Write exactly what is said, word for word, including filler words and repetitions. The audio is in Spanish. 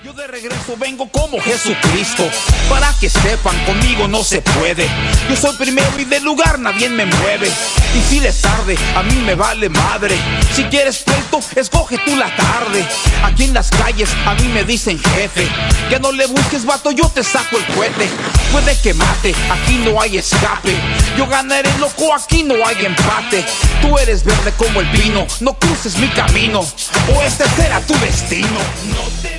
Yo de regreso vengo como Jesucristo, para que sepan, conmigo no se puede. Yo soy primero y del lugar nadie me mueve. Y si les tarde, a mí me vale madre. Si quieres pleito, escoge tú la tarde. Aquí en las calles a mí me dicen jefe. Que no le busques, vato, yo te saco el cohete. Puede que mate, aquí no hay escape. Yo ganaré, loco, aquí no hay empate. Tú eres verde como el pino, no cruces mi camino, o este será tu destino. No te